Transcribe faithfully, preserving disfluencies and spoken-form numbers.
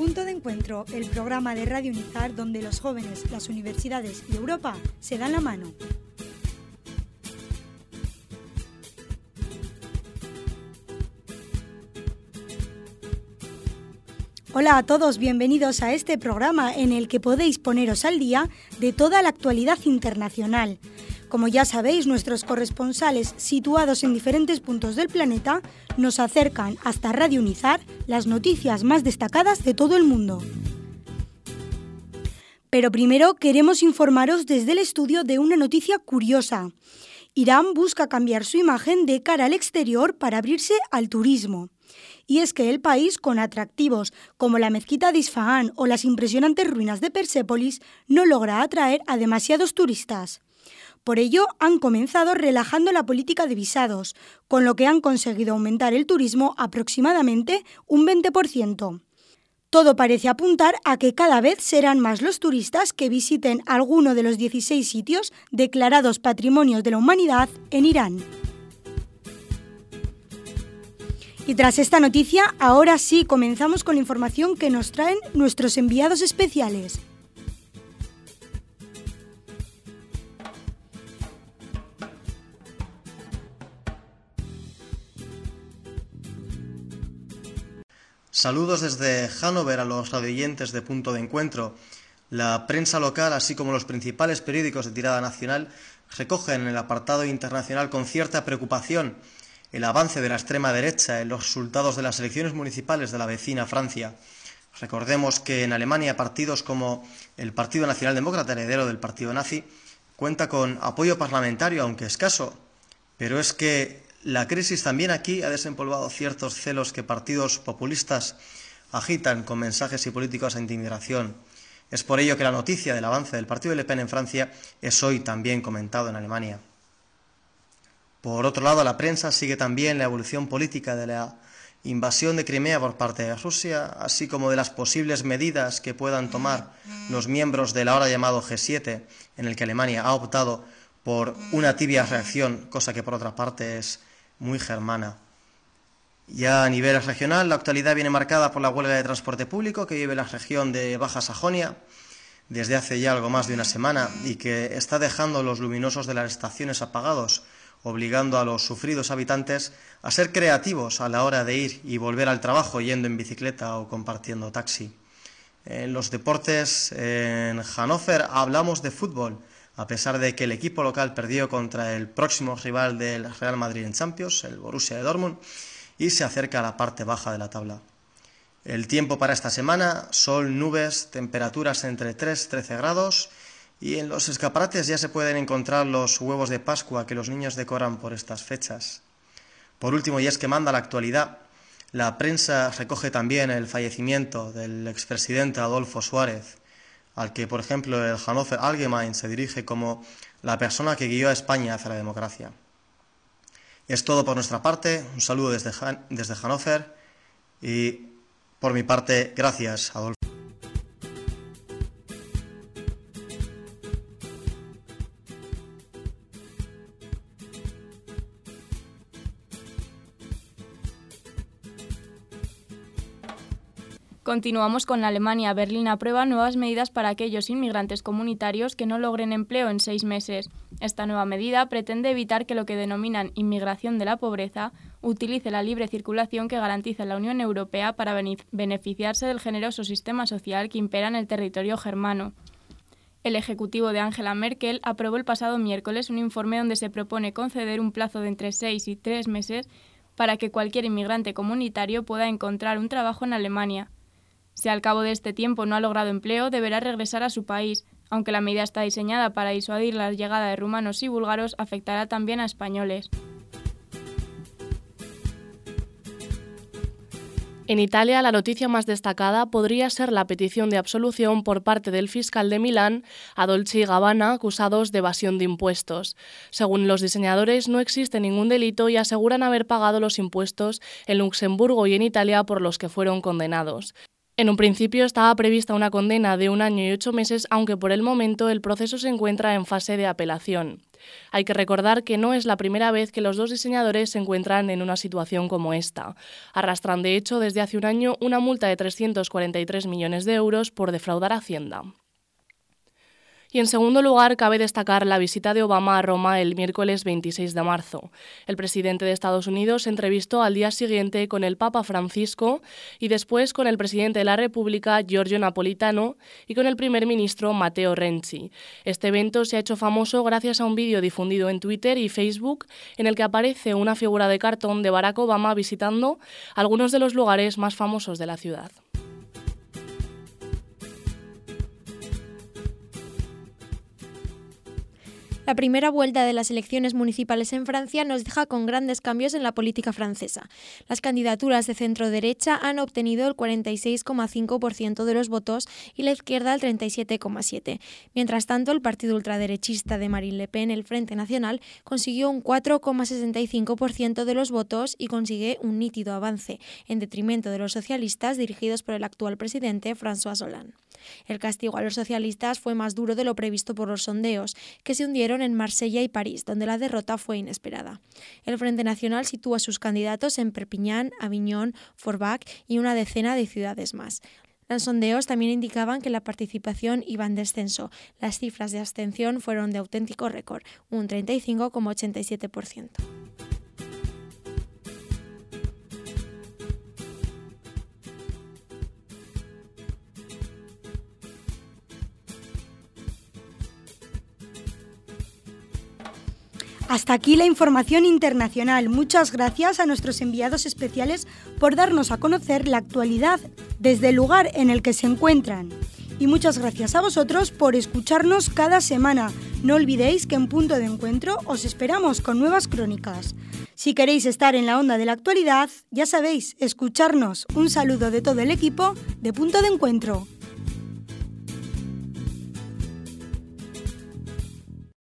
Punto de Encuentro, el programa de Radio Unizar donde los jóvenes, las universidades y Europa se dan la mano. Hola a todos, bienvenidos a este programa en el que podéis poneros al día de toda la actualidad internacional. Como ya sabéis, nuestros corresponsales situados en diferentes puntos del planeta nos acercan hasta Radio Unizar las noticias más destacadas de todo el mundo. Pero primero queremos informaros desde el estudio de una noticia curiosa. Irán busca cambiar su imagen de cara al exterior para abrirse al turismo. Y es que el país, con atractivos como la mezquita de Isfahán o las impresionantes ruinas de Persépolis, no logra atraer a demasiados turistas. Por ello, han comenzado relajando la política de visados, con lo que han conseguido aumentar el turismo aproximadamente un veinte por ciento. Todo parece apuntar a que cada vez serán más los turistas que visiten alguno de los dieciséis sitios declarados Patrimonios de la Humanidad en Irán. Y tras esta noticia, ahora sí comenzamos con la información que nos traen nuestros enviados especiales. Saludos desde Hannover a los radioyentes de Punto de Encuentro. La prensa local, así como los principales periódicos de tirada nacional, recogen en el apartado internacional con cierta preocupación el avance de la extrema derecha en los resultados de las elecciones municipales de la vecina Francia. Recordemos que en Alemania partidos como el Partido Nacional Demócrata, heredero del partido nazi, cuenta con apoyo parlamentario, aunque escaso, pero es que la crisis también aquí ha desempolvado ciertos celos que partidos populistas agitan con mensajes y políticos anti-inmigración. Es por ello que la noticia del avance del partido de Le Pen en Francia es hoy también comentado en Alemania. Por otro lado, la prensa sigue también la evolución política de la invasión de Crimea por parte de Rusia, así como de las posibles medidas que puedan tomar los miembros del ahora llamado G siete, en el que Alemania ha optado por una tibia reacción, cosa que por otra parte es muy germana. Ya a nivel regional, la actualidad viene marcada por la huelga de transporte público que vive la región de Baja Sajonia desde hace ya algo más de una semana y que está dejando los luminosos de las estaciones apagados, obligando a los sufridos habitantes a ser creativos a la hora de ir y volver al trabajo yendo en bicicleta o compartiendo taxi. En los deportes, en Hannover hablamos de fútbol, a pesar de que el equipo local perdió contra el próximo rival del Real Madrid en Champions, el Borussia de Dortmund, y se acerca a la parte baja de la tabla. El tiempo para esta semana, sol, nubes, temperaturas entre tres y trece grados, y en los escaparates ya se pueden encontrar los huevos de Pascua que los niños decoran por estas fechas. Por último, y es que manda la actualidad, la prensa recoge también el fallecimiento del expresidente Adolfo Suárez, al que, por ejemplo, el Hannover Allgemeine se dirige como la persona que guió a España hacia la democracia. Es todo por nuestra parte, un saludo desde, Han- desde Hannover y, por mi parte, gracias, Adolfo. Continuamos con Alemania. Berlín aprueba nuevas medidas para aquellos inmigrantes comunitarios que no logren empleo en seis meses. Esta nueva medida pretende evitar que lo que denominan inmigración de la pobreza utilice la libre circulación que garantiza la Unión Europea para beneficiarse del generoso sistema social que impera en el territorio germano. El Ejecutivo de Angela Merkel aprobó el pasado miércoles un informe donde se propone conceder un plazo de entre seis y tres meses para que cualquier inmigrante comunitario pueda encontrar un trabajo en Alemania. Si al cabo de este tiempo no ha logrado empleo, deberá regresar a su país. Aunque la medida está diseñada para disuadir la llegada de rumanos y búlgaros, afectará también a españoles. En Italia, la noticia más destacada podría ser la petición de absolución por parte del fiscal de Milán a Dolce y Gabbana, acusados de evasión de impuestos. Según los diseñadores, no existe ningún delito y aseguran haber pagado los impuestos en Luxemburgo y en Italia por los que fueron condenados. En un principio estaba prevista una condena de un año y ocho meses, aunque por el momento el proceso se encuentra en fase de apelación. Hay que recordar que no es la primera vez que los dos diseñadores se encuentran en una situación como esta. Arrastran, de hecho, desde hace un año una multa de trescientos cuarenta y tres millones de euros por defraudar a Hacienda. Y en segundo lugar, cabe destacar la visita de Obama a Roma el miércoles veintiséis de marzo. El presidente de Estados Unidos se entrevistó al día siguiente con el Papa Francisco y después con el presidente de la República, Giorgio Napolitano, y con el primer ministro, Matteo Renzi. Este evento se ha hecho famoso gracias a un vídeo difundido en Twitter y Facebook en el que aparece una figura de cartón de Barack Obama visitando algunos de los lugares más famosos de la ciudad. La primera vuelta de las elecciones municipales en Francia nos deja con grandes cambios en la política francesa. Las candidaturas de centro-derecha han obtenido el cuarenta y seis coma cinco por ciento de los votos y la izquierda el treinta y siete coma siete por ciento. Mientras tanto, el partido ultraderechista de Marine Le Pen, el Frente Nacional, consiguió un cuatro coma sesenta y cinco por ciento de los votos y consigue un nítido avance, en detrimento de los socialistas dirigidos por el actual presidente François Hollande. El castigo a los socialistas fue más duro de lo previsto por los sondeos, que se hundieron en Marsella y París, donde la derrota fue inesperada. El Frente Nacional sitúa a sus candidatos en Perpiñán, Aviñón, Forbach y una decena de ciudades más. Los sondeos también indicaban que la participación iba en descenso. Las cifras de abstención fueron de auténtico récord, un treinta y cinco coma ochenta y siete por ciento. Hasta aquí la información internacional. Muchas gracias a nuestros enviados especiales por darnos a conocer la actualidad desde el lugar en el que se encuentran. Y muchas gracias a vosotros por escucharnos cada semana. No olvidéis que en Punto de Encuentro os esperamos con nuevas crónicas. Si queréis estar en la onda de la actualidad, ya sabéis, escucharnos. Un saludo de todo el equipo de Punto de Encuentro.